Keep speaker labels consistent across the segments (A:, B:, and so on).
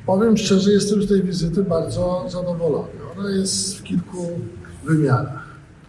A: Powiem szczerze, jestem z tej wizyty bardzo zadowolony. Ona jest w kilku wymiarach.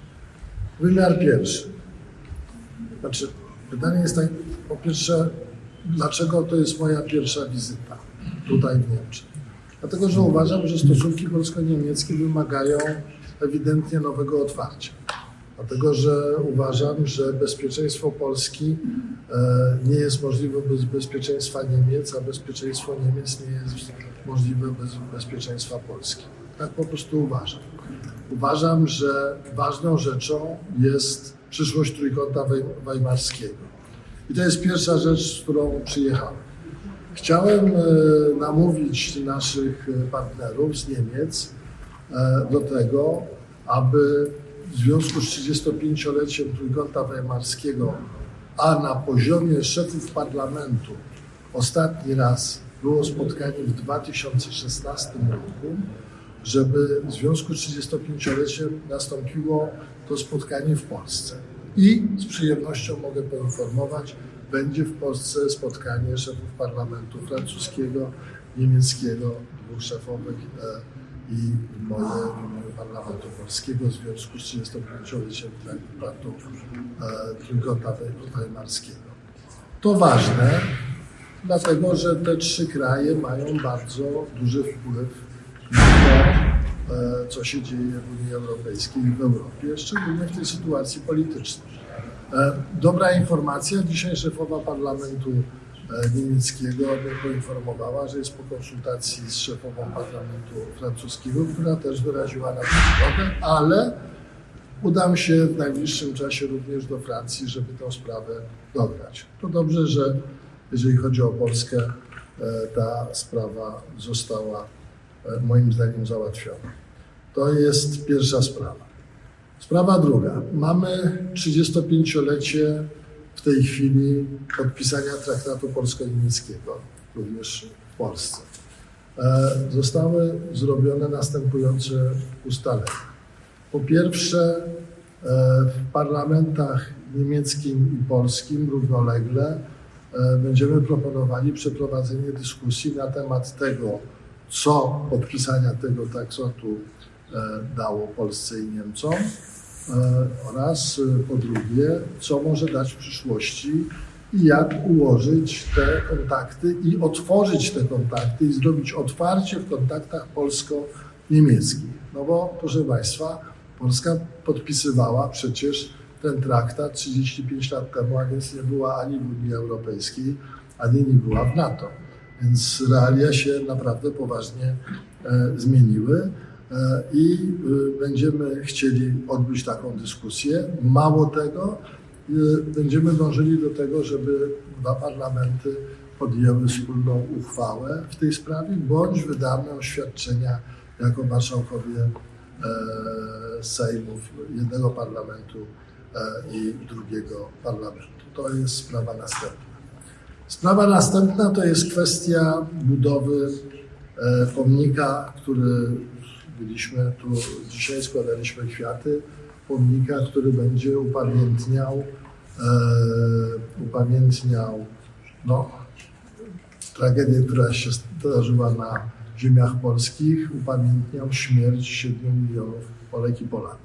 A: Wymiar pierwszy. Znaczy, pytanie jest tak, po pierwsze, dlaczego to jest moja pierwsza wizyta tutaj w Niemczech? Dlatego, że uważam, że stosunki polsko-niemieckie wymagają ewidentnie nowego otwarcia. Dlatego, że uważam, że bezpieczeństwo Polski nie jest możliwe bez bezpieczeństwa Niemiec, a bezpieczeństwo Niemiec nie jest możliwe bez bezpieczeństwa Polski. Tak po prostu uważam. Uważam, że ważną rzeczą jest przyszłość Trójkąta Weimarskiego. I to jest pierwsza rzecz, z którą przyjechałem. Chciałem namówić naszych partnerów z Niemiec do tego, aby w związku z 35-leciem Trójkąta Weimarskiego, a na poziomie szefów parlamentu ostatni raz było spotkanie w 2016 roku, żeby w związku z 35-leciem nastąpiło to spotkanie w Polsce. I z przyjemnością mogę poinformować, będzie w Polsce spotkanie szefów parlamentu francuskiego, niemieckiego, dwóch szefowych i moje w imieniu parlamentu polskiego w związku z 35-leciem traktatu Trójkąta Weimarskiego. To ważne, dlatego że te trzy kraje mają bardzo duży wpływ na to, co się dzieje w Unii Europejskiej i w Europie, szczególnie w tej sytuacji politycznej. Dobra informacja, dzisiaj szefowa parlamentu niemieckiego mnie poinformowała, że jest po konsultacji z szefową parlamentu francuskiego, która też wyraziła na to zgodę, ale udam się w najbliższym czasie również do Francji, żeby tę sprawę dograć. To dobrze, że jeżeli chodzi o Polskę, ta sprawa została moim zdaniem załatwiona. To jest pierwsza sprawa. Sprawa druga. Mamy 35-lecie w tej chwili podpisania traktatu polsko-niemieckiego, również w Polsce. Zostały zrobione następujące ustalenia. Po pierwsze, w parlamentach niemieckim i polskim równolegle będziemy proponowali przeprowadzenie dyskusji na temat tego, co podpisania tego traktatu dało Polsce i Niemcom oraz po drugie, co może dać w przyszłości i jak ułożyć te kontakty i otworzyć te kontakty i zrobić otwarcie w kontaktach polsko-niemieckich. No bo proszę Państwa, Polska podpisywała przecież ten traktat 35 lat temu, a więc nie była ani w Unii Europejskiej, ani nie była w NATO. Więc realia się naprawdę poważnie zmieniły i będziemy chcieli odbyć taką dyskusję. Mało tego, będziemy dążyli do tego, żeby dwa parlamenty podjęły wspólną uchwałę w tej sprawie, bądź wydane oświadczenia jako marszałkowie sejmów jednego parlamentu i drugiego parlamentu. To jest sprawa następna. Sprawa następna to jest kwestia budowy pomnika, który byliśmy tu dzisiaj, składaliśmy kwiaty, pomnika, który będzie upamiętniał tragedię, która się zdarzyła na ziemiach polskich, upamiętniał śmierć 7 milionów Polek i Polaków.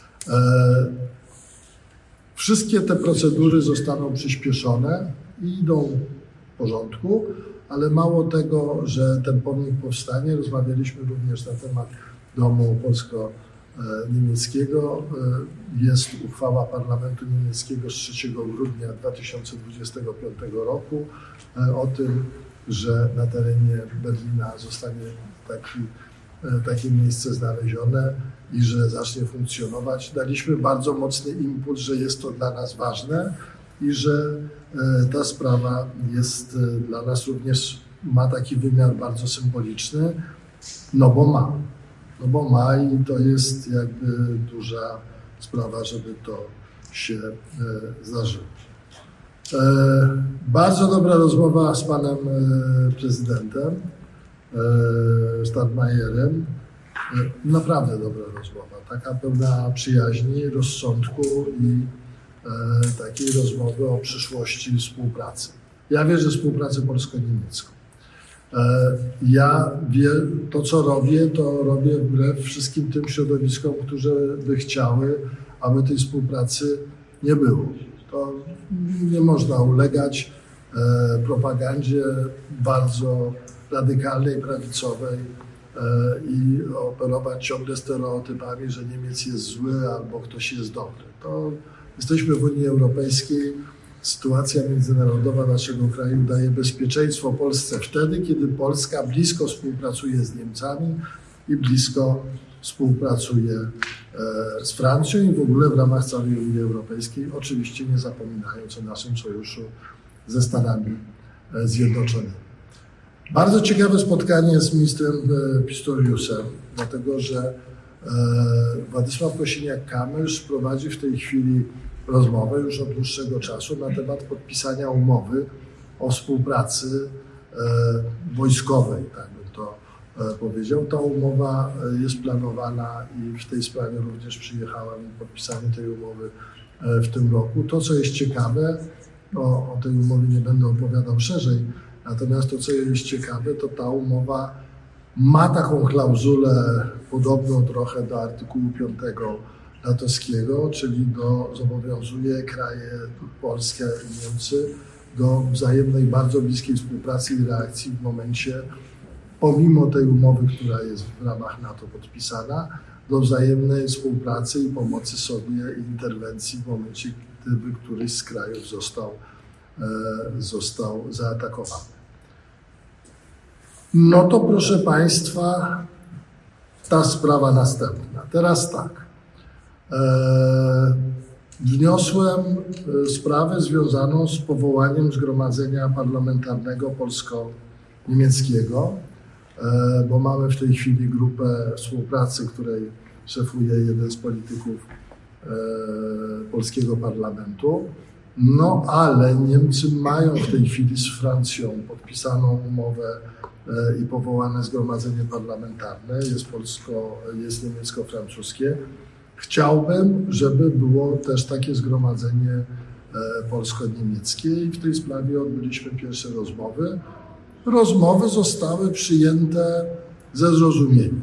A: Wszystkie te procedury zostaną przyspieszone i idą w porządku, ale mało tego, że ten pomnik powstanie, rozmawialiśmy również na temat domu polsko-niemieckiego. Jest uchwała parlamentu niemieckiego z 3 grudnia 2025 roku o tym, że na terenie Berlina zostanie takie miejsce znalezione i że zacznie funkcjonować. Daliśmy bardzo mocny impuls, że jest to dla nas ważne i że ta sprawa jest dla nas również, ma taki wymiar bardzo symboliczny, no bo ma i to jest jakby duża sprawa, żeby to się zdarzyło. Bardzo dobra rozmowa z panem prezydentem Steinmeierem. Naprawdę dobra rozmowa, taka pełna przyjaźni, rozsądku i takiej rozmowy o przyszłości współpracy. Ja wierzę w współpracę polsko-niemiecką. Ja to, co robię, to robię wbrew wszystkim tym środowiskom, które by chciały, aby tej współpracy nie było. To nie można ulegać propagandzie bardzo radykalnej, prawicowej i operować ciągle stereotypami, że Niemiec jest zły albo ktoś jest dobry. To jesteśmy w Unii Europejskiej. Sytuacja międzynarodowa naszego kraju daje bezpieczeństwo Polsce wtedy, kiedy Polska blisko współpracuje z Niemcami i blisko współpracuje z Francją i w ogóle w ramach całej Unii Europejskiej, oczywiście nie zapominając o naszym sojuszu ze Stanami Zjednoczonymi. Bardzo ciekawe spotkanie z ministrem Pistoriusem, dlatego że Władysław Kosiniak-Kamysz prowadzi w tej chwili rozmowę już od dłuższego czasu na temat podpisania umowy o współpracy wojskowej, tak bym to powiedział. Ta umowa jest planowana i w tej sprawie również przyjechałem na podpisanie tej umowy w tym roku. To, co jest ciekawe, o tej umowie nie będę opowiadał szerzej, natomiast to, co jest ciekawe, to ta umowa ma taką klauzulę podobną trochę do artykułu 5 natowskiego, czyli zobowiązuje kraje Polskę i Niemcy do wzajemnej, bardzo bliskiej współpracy i reakcji w momencie, pomimo tej umowy, która jest w ramach NATO podpisana, do wzajemnej współpracy i pomocy sobie i interwencji w momencie, gdyby któryś z krajów został zaatakowany. No to proszę Państwa, ta sprawa następna. Teraz tak. Wniosłem sprawę związaną z powołaniem Zgromadzenia Parlamentarnego Polsko-Niemieckiego, bo mamy w tej chwili grupę współpracy, której szefuje jeden z polityków polskiego parlamentu. No ale Niemcy mają w tej chwili z Francją podpisaną umowę i powołane Zgromadzenie Parlamentarne, jest niemiecko-francuskie. Chciałbym, żeby było też takie zgromadzenie polsko-niemieckie i w tej sprawie odbyliśmy pierwsze rozmowy. Rozmowy zostały przyjęte ze zrozumieniem.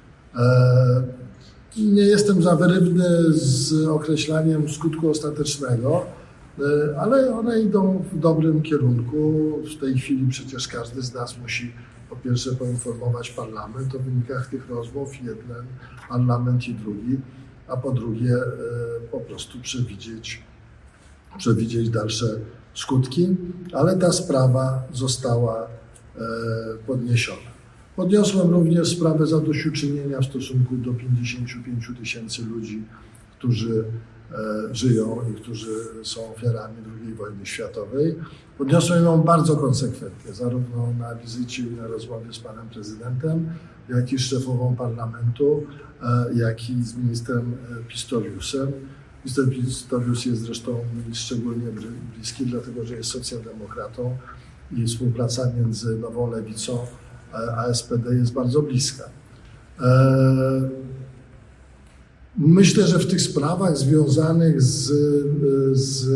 A: Nie jestem za wyrywny z określaniem skutku ostatecznego, ale one idą w dobrym kierunku. W tej chwili przecież każdy z nas musi po pierwsze poinformować parlament o wynikach tych rozmów, jeden parlament i drugi, a po drugie po prostu przewidzieć dalsze skutki, ale ta sprawa została podniesiona. Podniosłem również sprawę zadośćuczynienia w stosunku do 55 000 ludzi, którzy żyją i którzy są ofiarami II wojny światowej. Podniosłem ją bardzo konsekwentnie, zarówno na wizycie i na rozmowie z panem prezydentem, jak i z szefową parlamentu, jak i z ministrem Pistoriusem. Minister Pistorius jest zresztą mi szczególnie bliski, dlatego że jest socjaldemokratą i współpraca między Nową Lewicą a SPD jest bardzo bliska. Myślę, że w tych sprawach związanych z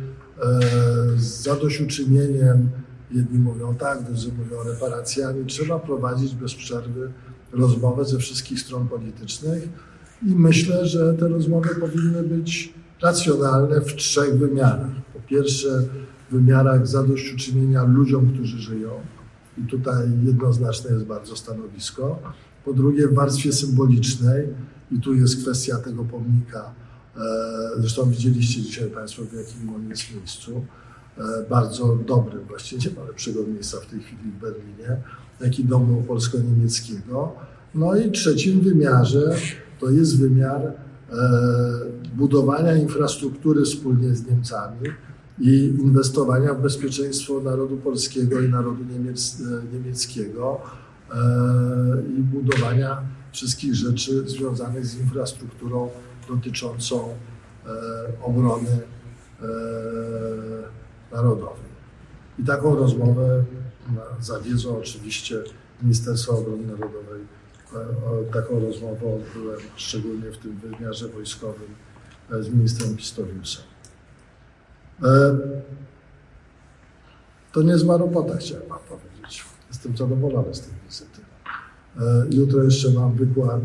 A: zadośćuczynieniem, jedni mówią tak, drudzy mówią reparacjami, trzeba prowadzić bez przerwy rozmowę ze wszystkich stron politycznych i myślę, że te rozmowy powinny być racjonalne w 3 wymiarach. Po pierwsze, w wymiarach zadośćuczynienia ludziom, którzy żyją i tutaj jednoznaczne jest bardzo stanowisko. Po drugie, w warstwie symbolicznej i tu jest kwestia tego pomnika. Zresztą widzieliście dzisiaj Państwo, w jakim on jest miejscu. Bardzo dobrym, właściwie nie ma lepszego miejsca w tej chwili w Berlinie, jak i domu polsko-niemieckiego. No i trzecim wymiarze to jest wymiar budowania infrastruktury wspólnie z Niemcami i inwestowania w bezpieczeństwo narodu polskiego i narodu niemieckiego i budowania wszystkich rzeczy związanych z infrastrukturą dotyczącą obrony narodowej. I taką rozmowę zawiedzą oczywiście Ministerstwo Obrony Narodowej. Taką rozmowę odbyłem szczególnie w tym wymiarze wojskowym z ministrem Pistoriusem. To niezła robota, chciałem wam powiedzieć. Jestem zadowolony z tej wizyty. Jutro jeszcze mam wykład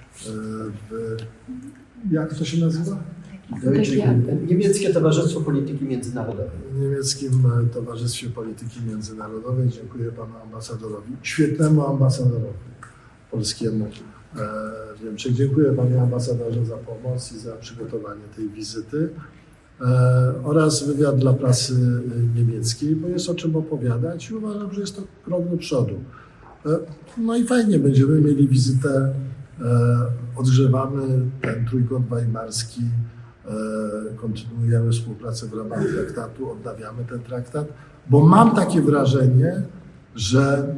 A: jak to się nazywa?
B: Niemieckie Towarzystwo Polityki Międzynarodowej.
A: W Niemieckim Towarzystwie Polityki Międzynarodowej. Dziękuję panu ambasadorowi, świetnemu ambasadorowi polskiemu w Niemczech. Dziękuję panie ambasadorze za pomoc i za przygotowanie tej wizyty oraz wywiad dla prasy niemieckiej, bo jest o czym opowiadać i uważam, że jest to krok do przodu. No i fajnie, będziemy mieli wizytę, odgrzewamy ten trójkąt weimarski, kontynuujemy współpracę w ramach traktatu, odnawiamy ten traktat, bo mam takie wrażenie, że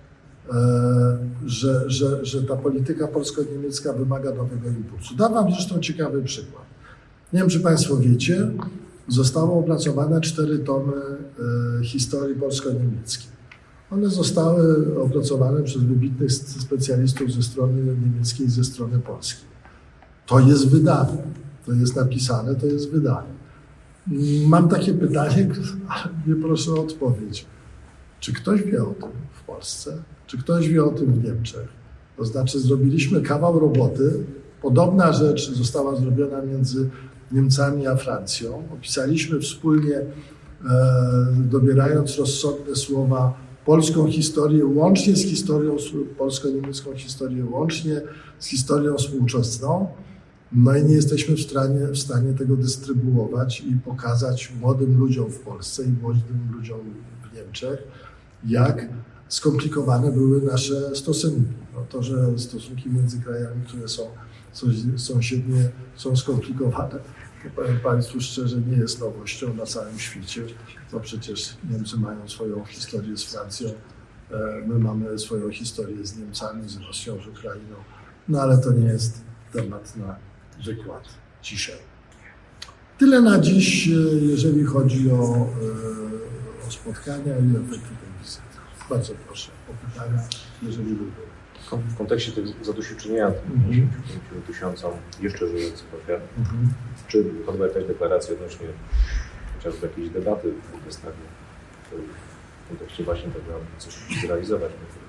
A: ta polityka polsko-niemiecka wymaga nowego impulsu. Dam wam zresztą ciekawy przykład. Nie wiem, czy państwo wiecie, zostały opracowane 4 tomy historii polsko-niemieckiej. One zostały opracowane przez wybitnych specjalistów ze strony niemieckiej i ze strony polskiej. To jest wydane, to jest napisane, to jest wydane. Mam takie pytanie, ale nie proszę o odpowiedź. Czy ktoś wie o tym w Polsce? Czy ktoś wie o tym w Niemczech? To znaczy zrobiliśmy kawał roboty, podobna rzecz została zrobiona między Niemcami a Francją. Opisaliśmy wspólnie, dobierając rozsądne słowa, polską historię, łącznie z historią, polsko-niemiecką historię, łącznie z historią współczesną. No i nie jesteśmy w stanie tego dystrybuować i pokazać młodym ludziom w Polsce i młodym ludziom w Niemczech, jak skomplikowane były nasze stosunki. No to, że stosunki między krajami, które są sąsiednie, są skomplikowane, to powiem państwu szczerze, nie jest nowością na całym świecie. No przecież Niemcy mają swoją historię z Francją, my mamy swoją historię z Niemcami, z Rosją, z Ukrainą, no ale to nie jest temat na wykład dzisiaj. Tyle na dziś, jeżeli chodzi o spotkania i efekty tej wizyty. Bardzo proszę o pytania, jeżeli by były.
C: W kontekście tych zadośćuczynienia 55 tysiącom jeszcze żyjących ofiar, czy padła jakaś deklaracja odnośnie chociażby jakiejś debaty w Bundestagie w kontekście właśnie tego, aby coś zrealizować?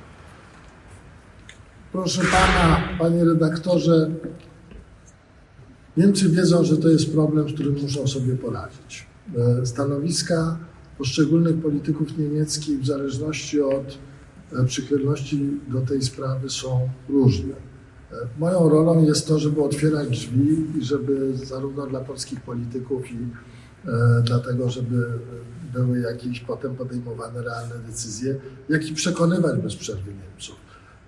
A: Proszę pana, panie redaktorze, Niemcy wiedzą, że to jest problem, z którym muszą sobie poradzić. Stanowiska poszczególnych polityków niemieckich w zależności od przychylności do tej sprawy są różne. Moją rolą jest to, żeby otwierać drzwi i żeby zarówno dla polskich polityków i dlatego, żeby były jakieś potem podejmowane realne decyzje, jak i przekonywać bez przerwy Niemców.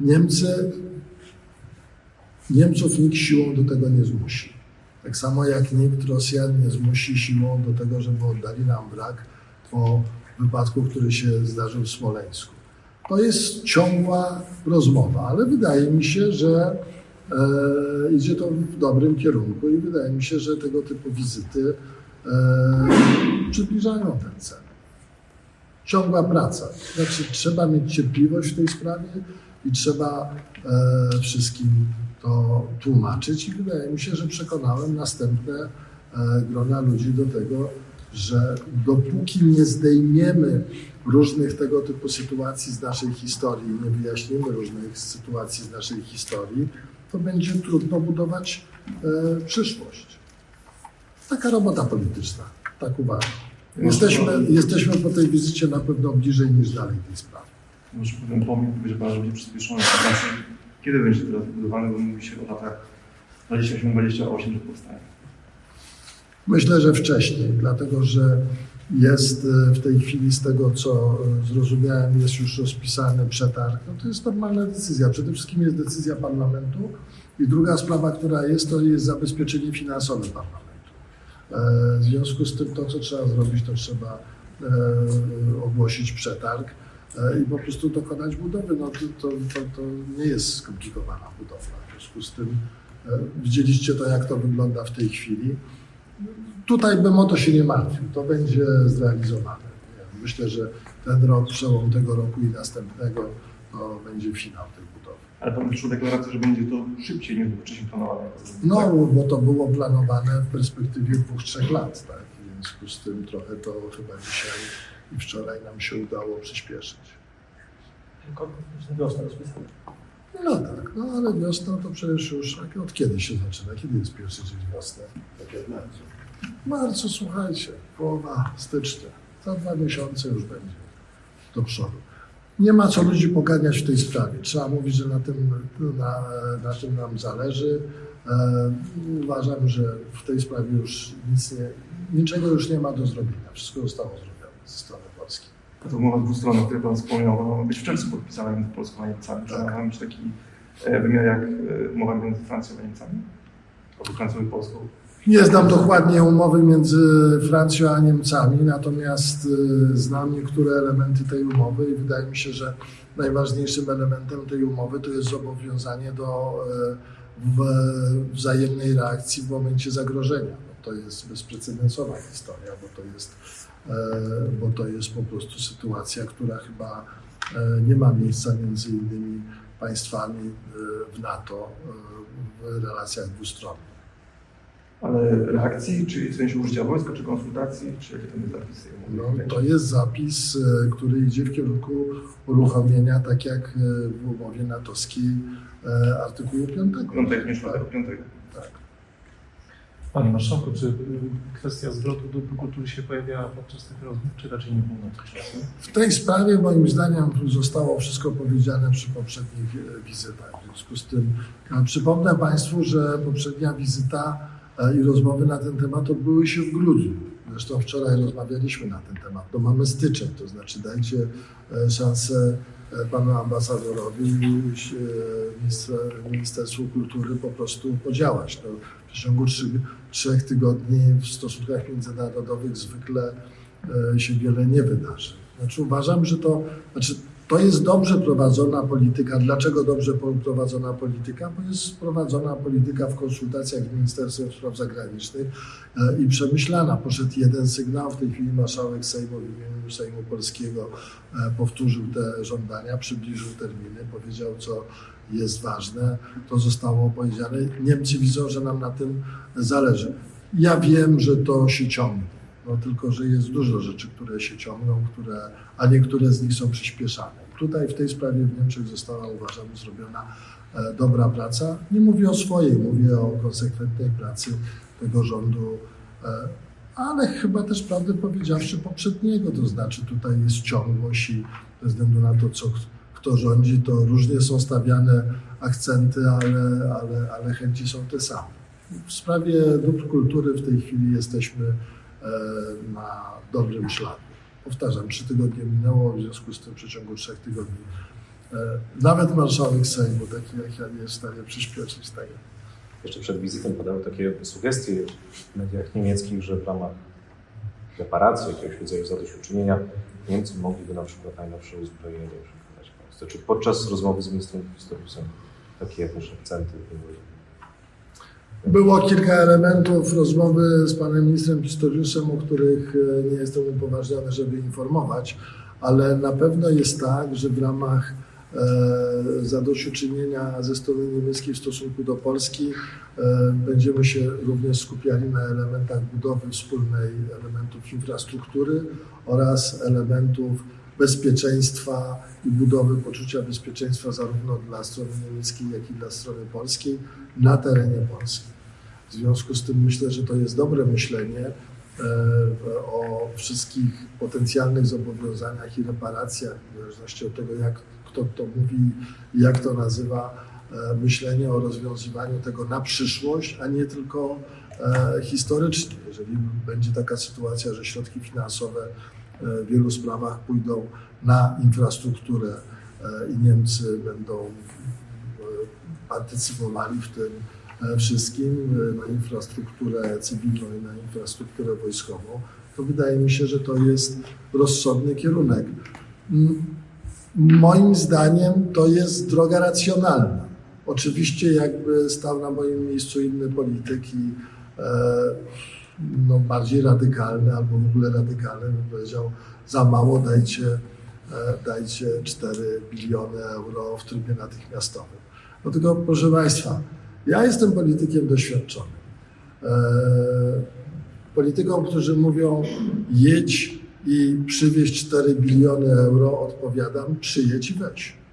A: Niemców nikt siłą do tego nie zmusi. Tak samo jak nikt Rosjan nie zmusi siłą do tego, żeby oddali nam wrak po wypadku, który się zdarzył w Smoleńsku. To jest ciągła rozmowa, ale wydaje mi się, że idzie to w dobrym kierunku i wydaje mi się, że tego typu wizyty przybliżają ten cel. Ciągła praca. Znaczy trzeba mieć cierpliwość w tej sprawie i trzeba wszystkim to tłumaczyć i wydaje mi się, że przekonałem następne grona ludzi do tego, że dopóki nie zdejmiemy różnych tego typu sytuacji z naszej historii, nie wyjaśnimy różnych sytuacji z naszej historii, to będzie trudno budować przyszłość. Taka robota polityczna, tak uważam. Jesteśmy po tej wizycie na pewno bliżej niż dalej tej sprawy.
D: Może ten pomnik będzie bardziej przyspieszony. Kiedy będzie teraz budowany, bo mówi się o latach 28-28, że powstaje?
A: Myślę, że wcześniej, dlatego że jest w tej chwili z tego, co zrozumiałem, jest już rozpisany przetarg. No to jest normalna decyzja. Przede wszystkim jest decyzja parlamentu i druga sprawa, która jest, to jest zabezpieczenie finansowe parlamentu. W związku z tym to, co trzeba zrobić, to trzeba ogłosić przetarg i po prostu dokonać budowy. No to nie jest skomplikowana budowla. W związku z tym widzieliście to, jak to wygląda w tej chwili. Tutaj bym o to się nie martwił. To będzie zrealizowane. Myślę, że ten rok, przełom tego roku i następnego, to będzie finał tej budowy.
D: Ale pan przyszło deklarację, że będzie to szybciej niż wcześniej planowane.
A: No, bo to było planowane w perspektywie 2-3 lat, tak? W związku z tym trochę to chyba dzisiaj i wczoraj nam się udało przyspieszyć.
E: Tylko wiosna rozpisana.
A: No tak, no ale wiosna to przecież już od kiedy się zaczyna? Kiedy jest pierwszy dzień wiosny? W marcu, słuchajcie, połowa stycznia. Za 2 miesiące już będzie do przodu. Nie ma co ludzi poganiać w tej sprawie. Trzeba mówić, że na tym nam zależy. Uważam, że w tej sprawie już niczego już nie ma do zrobienia. Wszystko zostało zrobione ze strony polskiej.
D: Ta umowa dwustronna, o której Pan wspomniał, ma być w czerwcu podpisana między Polską a Niemcami. Czy ma mieć taki wymiar jak umowa między Francją a Niemcami? Albo Francją i Polską?
A: Nie znam dokładnie umowy między Francją a Niemcami, natomiast znam niektóre elementy tej umowy i wydaje mi się, że najważniejszym elementem tej umowy to jest zobowiązanie do wzajemnej reakcji w momencie zagrożenia. To jest bezprecedensowa historia, bo to jest po prostu sytuacja, która chyba nie ma miejsca między innymi państwami w NATO w relacjach dwustronnych.
D: Ale reakcji, czyli w sensie użycia wojska, czy konsultacji, czy jakie to jest zapisy?
A: No, to jest zapis, który idzie w kierunku uruchomienia, tak jak w umowie natowskiej, artykułu 5.
D: 5.
A: Tak.
E: Panie Marszałku, czy kwestia zwrotu dóbr kultury się pojawiała podczas tych rozmów, czy raczej nie było na to czasu?
A: W tej sprawie moim zdaniem zostało wszystko powiedziane przy poprzednich wizytach. W związku z tym przypomnę Państwu, że poprzednia wizyta i rozmowy na ten temat odbyły się w grudniu. Zresztą wczoraj rozmawialiśmy na ten temat. To mamy styczeń, to znaczy dajcie szansę panu ambasadorowi i Ministerstwu Kultury po prostu podziałać. To w przeciągu 3 tygodni w stosunkach międzynarodowych zwykle się wiele nie wydarzy. Znaczy uważam, że to jest dobrze prowadzona polityka. Dlaczego dobrze prowadzona polityka? Bo jest prowadzona polityka w konsultacjach z Ministerstwem Spraw Zagranicznych i przemyślana. Poszedł jeden sygnał, w tej chwili marszałek Sejmu w imieniu Sejmu Polskiego powtórzył te żądania, przybliżył terminy, powiedział, co jest ważne. To zostało powiedziane. Niemcy widzą, że nam na tym zależy. Ja wiem, że to się ciągnie. No, tylko że jest dużo rzeczy, które się ciągną, a niektóre z nich są przyspieszane. Tutaj w tej sprawie w Niemczech została, uważam, zrobiona dobra praca. Nie mówię o swojej, mówię o konsekwentnej pracy tego rządu, ale chyba też prawdę powiedziawszy poprzedniego, to znaczy tutaj jest ciągłość i bez względu na to, kto rządzi, to różnie są stawiane akcenty, ale chęci są te same. W sprawie dóbr kultury w tej chwili jesteśmy na dobrym szlaku. Powtarzam, 3 tygodnie minęło, w związku z tym w przeciągu 3 tygodni nawet marszałek Sejmu, taki jak ja, nie jest w stanie przyspieszyć tego.
C: Jeszcze przed wizytą padały takie sugestie w mediach niemieckich, że w ramach reparacji, jakiegoś rodzaju zadośćuczynienia Niemcy mogliby na przykład najnowsze uzbrojenie przekazać Polsce. Czy podczas rozmowy z ministrem Pistoriusem takie też akcenty były?
A: Było kilka elementów rozmowy z panem ministrem Pistoriusem, o których nie jestem upoważniony, żeby informować, ale na pewno jest tak, że w ramach zadośćuczynienia ze strony niemieckiej w stosunku do Polski będziemy się również skupiali na elementach budowy wspólnej elementów infrastruktury oraz elementów bezpieczeństwa i budowy poczucia bezpieczeństwa zarówno dla strony niemieckiej, jak i dla strony polskiej na terenie Polski. W związku z tym myślę, że to jest dobre myślenie o wszystkich potencjalnych zobowiązaniach i reparacjach, w zależności od tego, kto to mówi i jak to nazywa, myślenie o rozwiązywaniu tego na przyszłość, a nie tylko historycznie. Jeżeli będzie taka sytuacja, że środki finansowe w wielu sprawach pójdą na infrastrukturę i Niemcy będą partycypowali w tym wszystkim, na infrastrukturę cywilną i na infrastrukturę wojskową, to wydaje mi się, że to jest rozsądny kierunek. Moim zdaniem to jest droga racjonalna. Oczywiście jakby stał na moim miejscu inny polityk i bardziej radykalny albo w ogóle radykalny, bym powiedział, za mało, dajcie 4 biliony euro w trybie natychmiastowym. No tylko proszę Państwa, ja jestem politykiem doświadczonym. Politykom, którzy mówią jedź i przywieź 4 biliony euro, odpowiadam przyjedź i weź.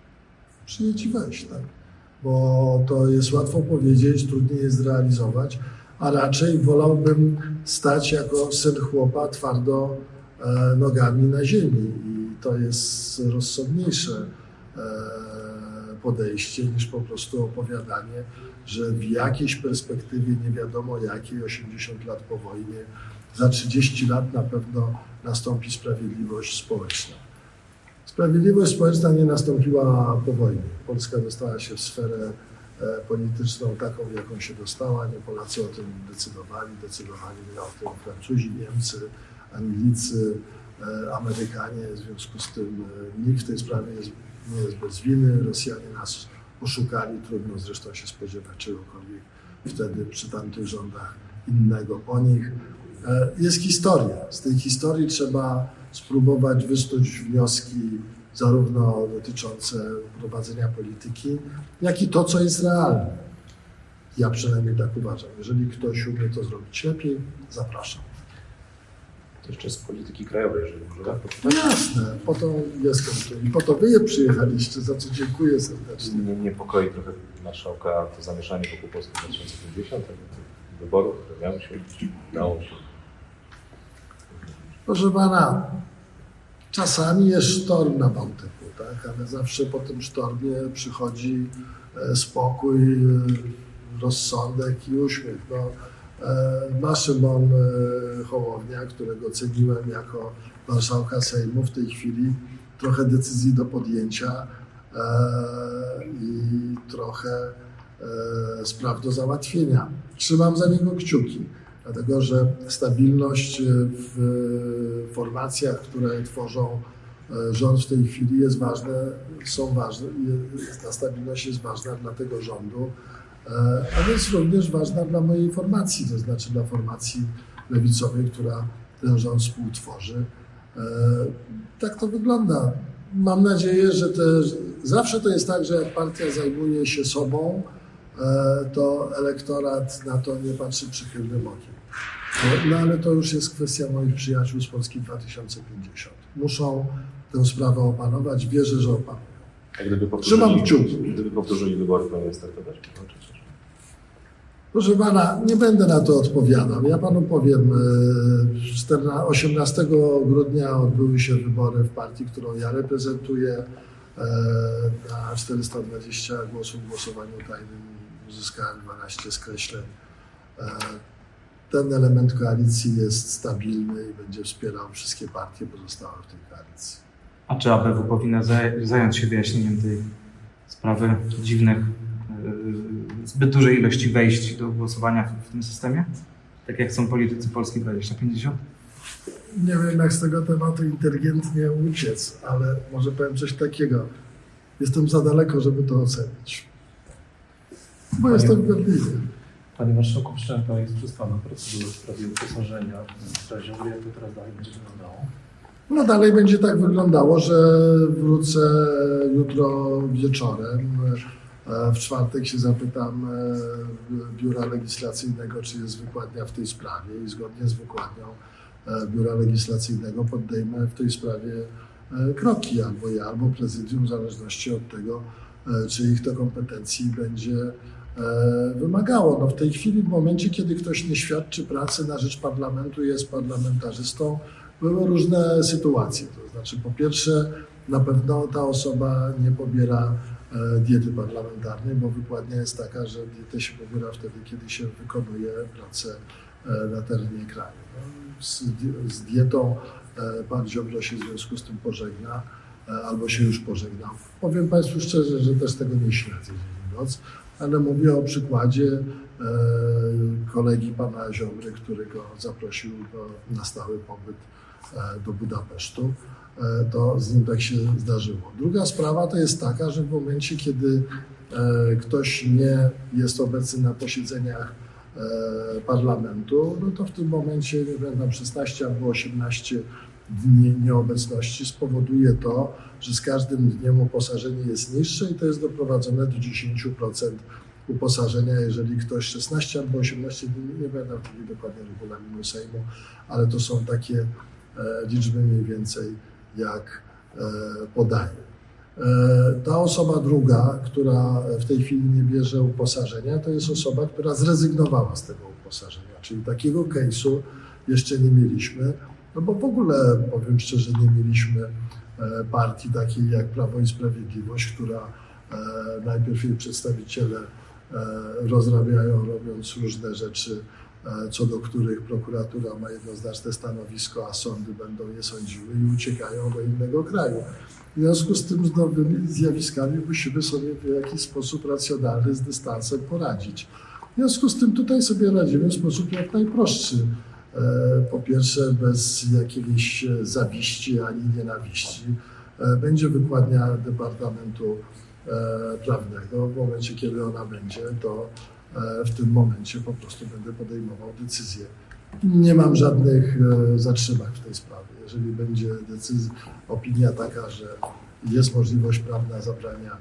A: przyjedź i weź, tak? Bo to jest łatwo powiedzieć, trudniej jest zrealizować, a raczej wolałbym stać jako syn chłopa twardo nogami na ziemi i to jest rozsądniejsze podejście niż po prostu opowiadanie, że w jakiejś perspektywie nie wiadomo jakiej, 80 lat po wojnie, za 30 lat na pewno nastąpi sprawiedliwość społeczna. Sprawiedliwość społeczna nie nastąpiła po wojnie. Polska dostała się w sferę polityczną taką, w jaką się dostała. Nie Polacy o tym decydowali o tym Francuzi, Niemcy, Anglicy, Amerykanie. W związku z tym nikt w tej sprawie nie jest bez winy. Rosjanie nas oszukali, trudno zresztą się spodziewać czegokolwiek wtedy przy tamtych rządach innego po nich. Jest historia. Z tej historii trzeba spróbować wysnuć wnioski zarówno dotyczące prowadzenia polityki, jak i to, co jest realne. Ja przynajmniej tak uważam. Jeżeli ktoś umie to zrobić lepiej, zapraszam.
C: To jeszcze z polityki krajowej, jeżeli może.
A: No jasne, po to jestem tu i po to wy przyjechaliście, za co dziękuję serdecznie.
C: Nie niepokoi trochę marszałka to zamieszanie wokół Polski 2050, tych wyborów, które miały się, dało się.
A: Proszę pana, czasami jest sztorm na Bałtyku, tak? Ale zawsze po tym sztormie przychodzi spokój, rozsądek i uśmiech. No, ma Szymon Hołownia, którego ceniłem jako marszałka Sejmu, w tej chwili trochę decyzji do podjęcia i trochę spraw do załatwienia. Trzymam za niego kciuki, dlatego że stabilność w formacjach, które tworzą rząd w tej chwili jest ważne, ta stabilność jest ważna dla tego rządu, a jest również ważna dla mojej formacji, to znaczy dla formacji lewicowej, która ten rząd współtworzy. Tak to wygląda. Mam nadzieję, że zawsze to jest tak, że jak partia zajmuje się sobą, to elektorat na to nie patrzy przychylnym okiem. No ale to już jest kwestia moich przyjaciół z Polski 2050. Muszą tę sprawę opanować, wierzę, że opanują.
C: A gdyby powtórzyli wybory, powinien startować?
A: Proszę pana, nie będę na to odpowiadał. Ja panu powiem, 18 grudnia odbyły się wybory w partii, którą ja reprezentuję. Na 420 głosów w głosowaniu tajnym uzyskałem 12 skreśleń. Ten element koalicji jest stabilny i będzie wspierał wszystkie partie pozostałe w tej koalicji.
F: A czy ABW powinna zająć się wyjaśnieniem tej sprawy dziwnych, zbyt dużej ilości wejść do głosowania w tym systemie? Tak jak są politycy Polski 2050?
A: Nie wiem, jak z tego tematu inteligentnie uciec, ale może powiem coś takiego. Jestem za daleko, żeby to ocenić. Bo jestem w Berlinie.
E: Panie Marszałku, wszczęta jest przez Pana procedura w sprawie uposażenia ministra Ziobry. Jak to teraz dalej będzie wyglądało?
A: No dalej będzie tak wyglądało, że wrócę jutro wieczorem. W czwartek się zapytam Biura Legislacyjnego, czy jest wykładnia w tej sprawie i zgodnie z wykładnią Biura Legislacyjnego poddejmę w tej sprawie kroki, albo ja, albo prezydium, w zależności od tego, czy ich to kompetencji będzie wymagało. No w tej chwili, w momencie, kiedy ktoś nie świadczy pracy na rzecz parlamentu i jest parlamentarzystą, były różne sytuacje. To znaczy, po pierwsze, na pewno ta osoba nie pobiera diety parlamentarnej, bo wykładnia jest taka, że dietę się pobiera wtedy, kiedy się wykonuje pracę na terenie kraju. No, z dietą pan Ziobro się w związku z tym pożegna, albo się już pożegnał. Powiem Państwu szczerze, że też tego nie śledzę dzień i noc, ale mówię o przykładzie kolegi pana Ziobry, który go zaprosił na stały pobyt do Budapesztu. To z nim tak się zdarzyło. Druga sprawa to jest taka, że w momencie, kiedy ktoś nie jest obecny na posiedzeniach parlamentu, no to w tym momencie, nie pamiętam, 16 albo 18 dni nieobecności spowoduje to, że z każdym dniem uposażenie jest niższe i to jest doprowadzone do 10% uposażenia, jeżeli ktoś 16 albo 18 dni, nie pamiętam dokładnie regulaminu Sejmu, ale to są takie liczby mniej więcej, jak podaję. Ta osoba druga, która w tej chwili nie bierze uposażenia, to jest osoba, która zrezygnowała z tego uposażenia, czyli takiego case'u jeszcze nie mieliśmy, no bo w ogóle, powiem szczerze, nie mieliśmy partii takiej jak Prawo i Sprawiedliwość, która najpierw jej przedstawiciele rozrabiają, robiąc różne rzeczy, co do których prokuratura ma jednoznaczne stanowisko, a sądy będą je sądziły i uciekają do innego kraju. W związku z tym z nowymi zjawiskami musimy sobie w jakiś sposób racjonalny, z dystansem poradzić. W związku z tym tutaj sobie radzimy w sposób jak najprostszy. Po pierwsze bez jakiejś zawiści ani nienawiści. Będzie wykładnia Departamentu Prawnego. W momencie, kiedy ona będzie, to w tym momencie po prostu będę podejmował decyzję. Nie mam żadnych zatrzymań w tej sprawie. Jeżeli będzie opinia taka, że jest możliwość prawna zabrania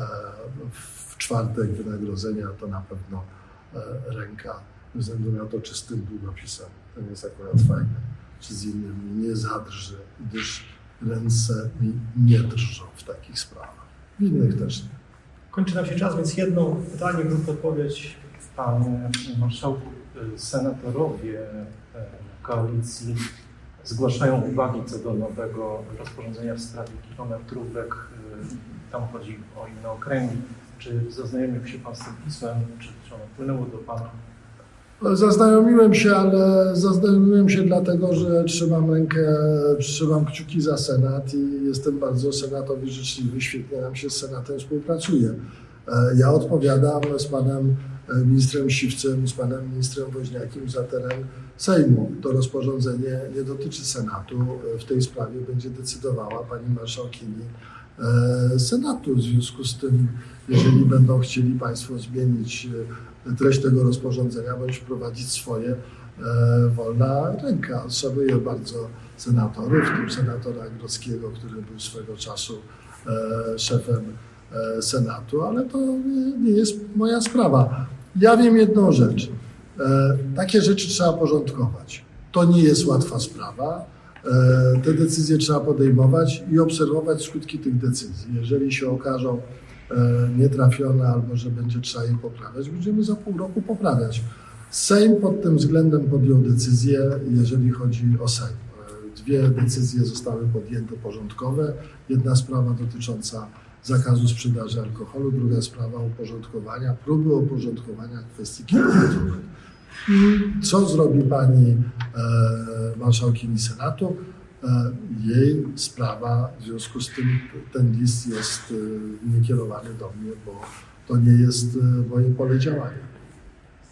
A: w czwartek wynagrodzenia, to na pewno ręka, ze względu na to, czy z tym długopisem, ten jest akurat fajny, czy z innymi nie zadrży, gdyż ręce mi nie drżą w takich sprawach. W innych też nie.
G: Kończy nam się czas, więc jedno pytanie, krótka odpowiedź.
E: Panie Marszałku, senatorowie koalicji zgłaszają uwagi co do nowego rozporządzenia w sprawie kilometrówek. Tam chodzi o inne okręgi. Czy zaznajomił się Pan z tym pismem? Czy ono wpłynęło do Pana?
A: Zaznajomiłem się, ale zaznajomiłem się dlatego, że trzymam kciuki za Senat i jestem bardzo Senatowi życzliwy. Świetnie nam się z Senatem współpracuje. Ja odpowiadam z panem ministrem Siwcem, z panem ministrem Woźniakiem za teren Sejmu. To rozporządzenie nie dotyczy Senatu. W tej sprawie będzie decydowała pani marszałkini Senatu. W związku z tym, jeżeli będą chcieli państwo zmienić treść tego rozporządzenia bądź wprowadzić swoje, wolna ręka. Szanuję bardzo senatorów, w tym senatora Grodzkiego, który był swego czasu szefem Senatu, ale to nie jest moja sprawa. Ja wiem jedną rzecz. Takie rzeczy trzeba porządkować. To nie jest łatwa sprawa. Te decyzje trzeba podejmować i obserwować skutki tych decyzji. Jeżeli się okażą nietrafione albo że będzie trzeba je poprawiać, będziemy za pół roku poprawiać. Sejm pod tym względem podjął decyzję, jeżeli chodzi o Sejm. Dwie decyzje zostały podjęte porządkowe. Jedna sprawa dotycząca zakazu sprzedaży alkoholu, druga sprawa uporządkowania, próby uporządkowania kwestii kilometrówek. Co zrobi pani marszałkini Senatu? Jej sprawa, w związku z tym ten list jest niekierowany do mnie, bo to nie jest moje pole działania.